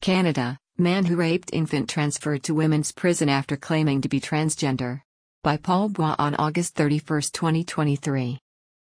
Canada, man who raped infant transferred to women's prison after claiming to be transgender. By Paul Bois on August 31, 2023.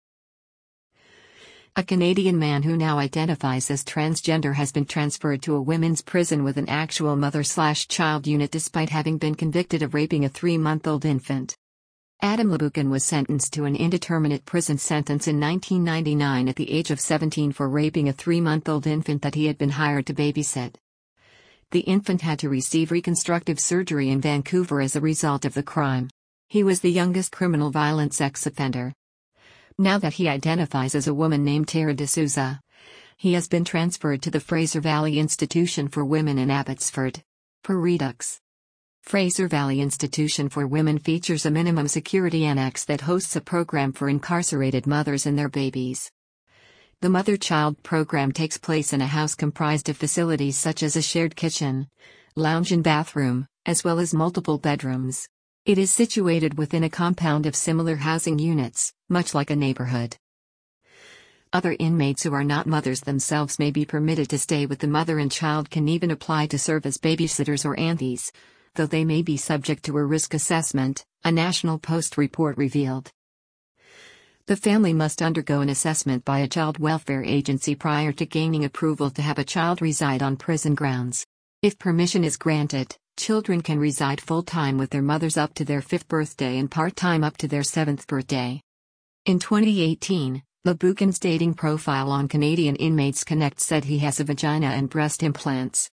A Canadian man who now identifies as transgender has been transferred to a women's prison with an actual mother/child unit despite having been convicted of raping a 3-month-old infant. Adam Lebuchan was sentenced to an indeterminate prison sentence in 1999 at the age of 17 for raping a 3-month-old infant that he had been hired to babysit. The infant had to receive reconstructive surgery in Vancouver as a result of the crime. He was the youngest criminal violent sex offender. Now that he identifies as a woman named Tara D'Souza, he has been transferred to the Fraser Valley Institution for Women in Abbotsford. Per Redux. Fraser Valley Institution for Women features a minimum security annex that hosts a program for incarcerated mothers and their babies. The mother-child program takes place in a house comprised of facilities such as a shared kitchen, lounge and bathroom, as well as multiple bedrooms. It is situated within a compound of similar housing units, much like a neighborhood. Other inmates who are not mothers themselves may be permitted to stay with the mother, and child can even apply to serve as babysitters or aunties, though they may be subject to a risk assessment, a National Post report revealed. The family must undergo an assessment by a child welfare agency prior to gaining approval to have a child reside on prison grounds. If permission is granted, children can reside full-time with their mothers up to their 5th birthday and part-time up to their 7th birthday. In 2018, Lebuchan's dating profile on Canadian Inmates Connect said he has a vagina and breast implants.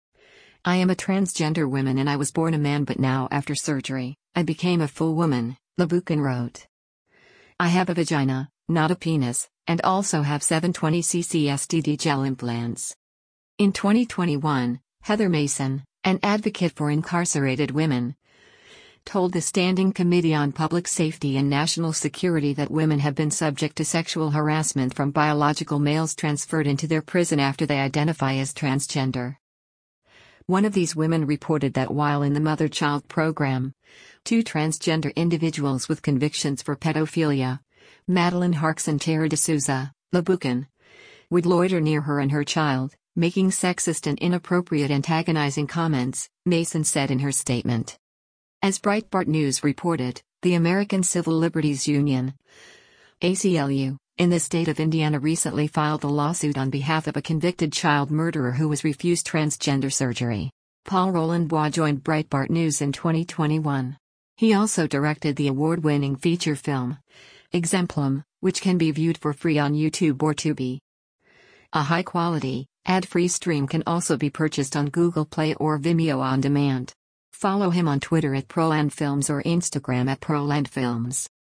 "I am a transgender woman and I was born a man, but now after surgery, I became a full woman," Lebuchan wrote. "I have a vagina, not a penis, and also have 720cc STD gel implants." In 2021, Heather Mason, an advocate for incarcerated women, told the Standing Committee on Public Safety and National Security that women have been subject to sexual harassment from biological males transferred into their prison after they identify as transgender. One of these women reported that while in the mother-child program, 2 transgender individuals with convictions for pedophilia, Madeline Harks and Tara D'Souza, Lebuchan, would loiter near her and her child, making sexist and inappropriate antagonizing comments, Mason said in her statement. As Breitbart News reported, the American Civil Liberties Union, ACLU, in the state of Indiana recently filed a lawsuit on behalf of a convicted child murderer who was refused transgender surgery. Paul Roland Bois joined Breitbart News in 2021. He also directed the award-winning feature film, Exemplum, which can be viewed for free on YouTube or Tubi. A high-quality, ad-free stream can also be purchased on Google Play or Vimeo on demand. Follow him on Twitter at ProlandFilms or Instagram at ProlandFilms.